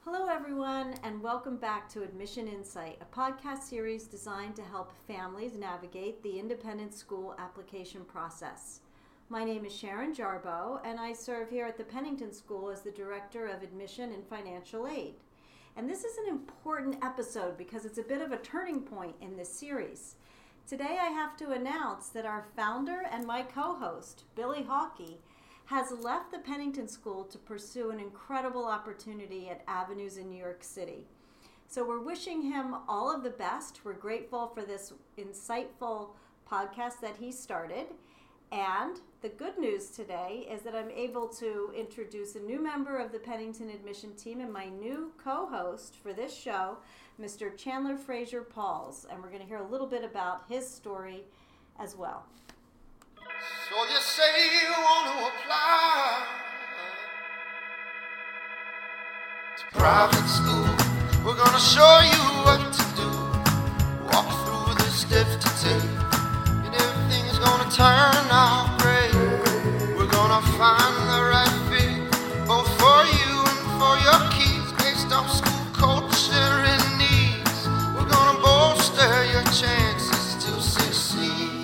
Hello, everyone, and welcome back to Admission Insight, a podcast series designed to help families navigate the independent school application process. My name is Sharon Jarboe, and I serve here at the Pennington School as the Director of Admission and Financial Aid. And this is an important episode because it's a bit of a turning point in this series. Today I have to announce that our founder and my co-host, Billy Hawkey, has left the Pennington School to pursue an incredible opportunity at Avenues in New York City. So we're wishing him all of the best. We're grateful for this insightful podcast that he started. And the good news today is that I'm able to introduce a new member of the Pennington admission team and my new co-host for this show, Mr. Chandler Frazier Pauls. And we're going to hear a little bit about his story as well. So you say you want to apply to private school. We're gonna show you what to do. Walk through the steps to take, and everything's gonna turn out great. We're gonna find the right fit, both for you and for your kids, based off school culture and needs. We're gonna bolster your chances to succeed.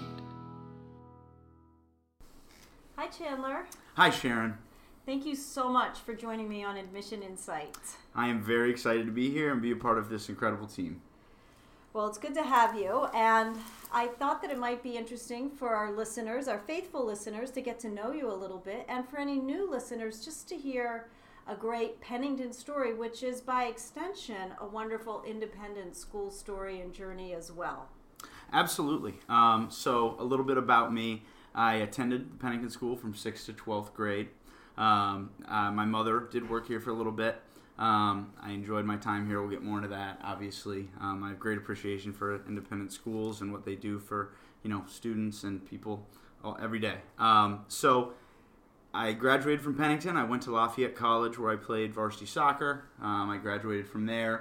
Hi, Chandler. Hi, Sharon. Thank you so much for joining me on Admission Insight. I am very excited to be here and be a part of this incredible team. Well, it's good to have you, and I thought that it might be interesting for our listeners, our faithful listeners, to get to know you a little bit, and for any new listeners just to hear a great Pennington story, which is by extension a wonderful independent school story and journey as well. Absolutely. So a little bit about me. I attended the Pennington School from 6th to 12th grade. My mother did work here for a little bit. I enjoyed my time here. We'll get more into that, obviously. I have great appreciation for independent schools and what they do for, students and people every day. So I graduated from Pennington. I went to Lafayette College where I played varsity soccer. I graduated from there.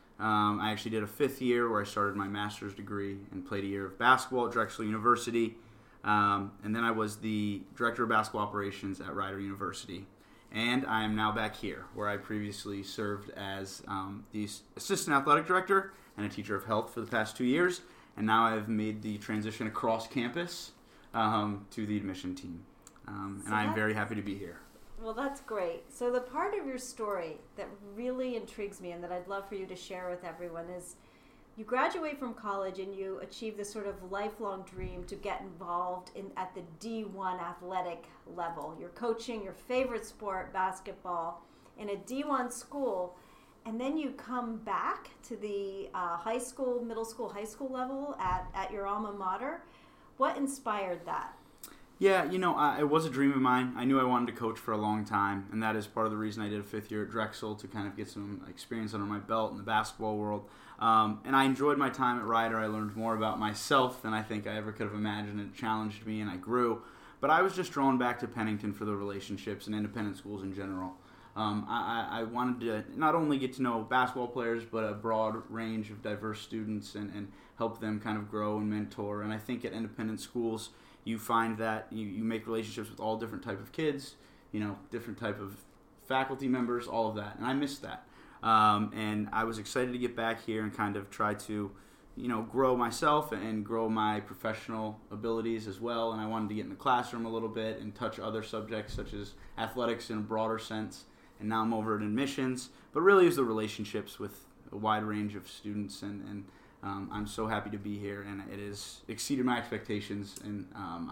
I actually did a 5th year where I started my master's degree and played a year of basketball at Drexel University. And then I was the Director of Basketball Operations at Rider University. And I am now back here, where I previously served as the Assistant Athletic Director and a Teacher of Health for the past 2 years. And now I've made the transition across campus to the admission team. And I'm very happy to be here. Well, that's great. So the part of your story that really intrigues me and that I'd love for you to share with everyone is you graduate from college and you achieve this sort of lifelong dream to get involved at the D1 athletic level. You're coaching your favorite sport, basketball, in a D1 school, and then you come back to the high school, middle school, high school level at your alma mater. What inspired that? Yeah, it was a dream of mine. I knew I wanted to coach for a long time, and that is part of the reason I did a 5th year at Drexel, to kind of get some experience under my belt in the basketball world. And I enjoyed my time at Rider. I learned more about myself than I think I ever could have imagined. It challenged me, and I grew. But I was just drawn back to Pennington for the relationships and independent schools in general. I wanted to not only get to know basketball players, but a broad range of diverse students and help them kind of grow and mentor. And I think at independent schools, you find that you make relationships with all different type of kids, different type of faculty members, all of that. And I missed that. And I was excited to get back here and kind of try to, grow myself and grow my professional abilities as well. And I wanted to get in the classroom a little bit and touch other subjects such as athletics in a broader sense. And now I'm over at admissions. But really it was the relationships with a wide range of students and I'm so happy to be here, and it has exceeded my expectations, and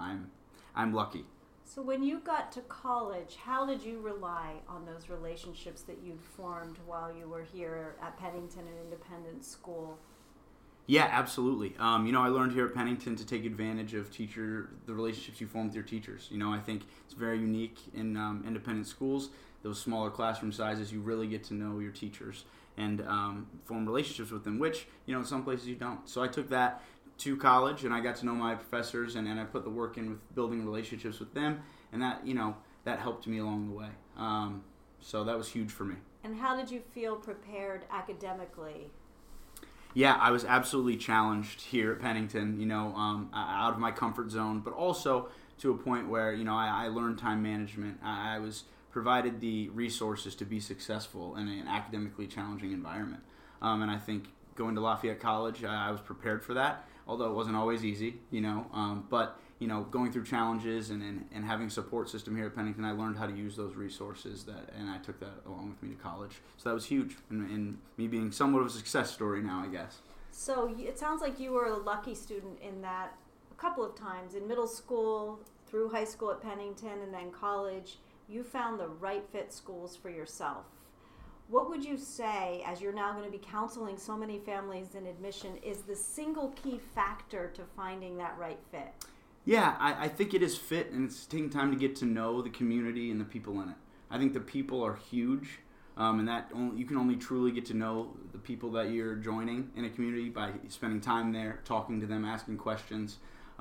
I'm lucky. So when you got to college, how did you rely on those relationships that you'd formed while you were here at Pennington, an independent school? Yeah, absolutely. I learned here at Pennington to take advantage of the relationships you form with your teachers. I think it's very unique in independent schools. Those smaller classroom sizes, you really get to know your teachers and form relationships with them, which, in some places you don't. So I took that to college, and I got to know my professors, and I put the work in with building relationships with them, and that, that helped me along the way. So that was huge for me. And how did you feel prepared academically? Yeah, I was absolutely challenged here at Pennington, out of my comfort zone, but also to a point where, I learned time management. I was provided the resources to be successful in an academically challenging environment. And I think going to Lafayette College, I was prepared for that, although it wasn't always easy, but going through challenges and having a support system here at Pennington, I learned how to use those resources, and I took that along with me to college. So that was huge, and me being somewhat of a success story now, I guess. So it sounds like you were a lucky student in that a couple of times, in middle school, through high school at Pennington, and then college, you found the right fit schools for yourself. What would you say, as you're now going to be counseling so many families in admission, is the single key factor to finding that right fit? Yeah, I think it is fit, and it's taking time to get to know the community and the people in it. I think the people are huge, and that you can only truly get to know the people that you're joining in a community by spending time there, talking to them, asking questions.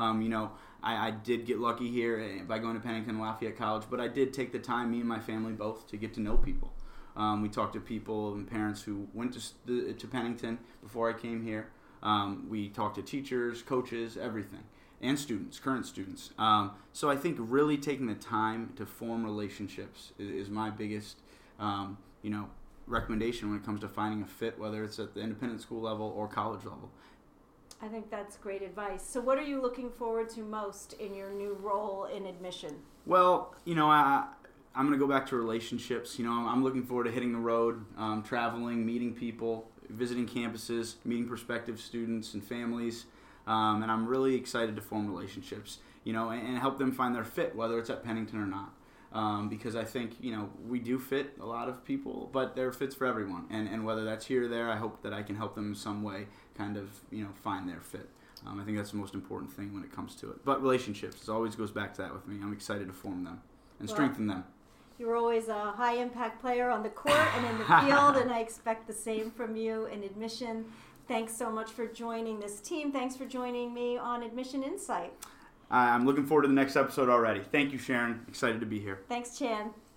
I did get lucky here by going to Pennington and Lafayette College, but I did take the time, me and my family both, to get to know people. We talked to people and parents who went to Pennington before I came here. We talked to teachers, coaches, everything, and students, current students. So I think really taking the time to form relationships is my biggest, recommendation when it comes to finding a fit, whether it's at the independent school level or college level. I think that's great advice. So what are you looking forward to most in your new role in admission? Well, I'm going to go back to relationships. I'm looking forward to hitting the road, traveling, meeting people, visiting campuses, meeting prospective students and families. And I'm really excited to form relationships, and help them find their fit, whether it's at Pennington or not. Because I think, we do fit a lot of people, but there are fits for everyone. And whether that's here or there, I hope that I can help them in some way kind of, find their fit. I think that's the most important thing when it comes to it. But relationships, it always goes back to that with me. I'm excited to form them and strengthen them. You're always a high-impact player on the court and in the field, and I expect the same from you in admission. Thanks so much for joining this team. Thanks for joining me on Admission Insight. I'm looking forward to the next episode already. Thank you, Sharon. Excited to be here. Thanks, Chan.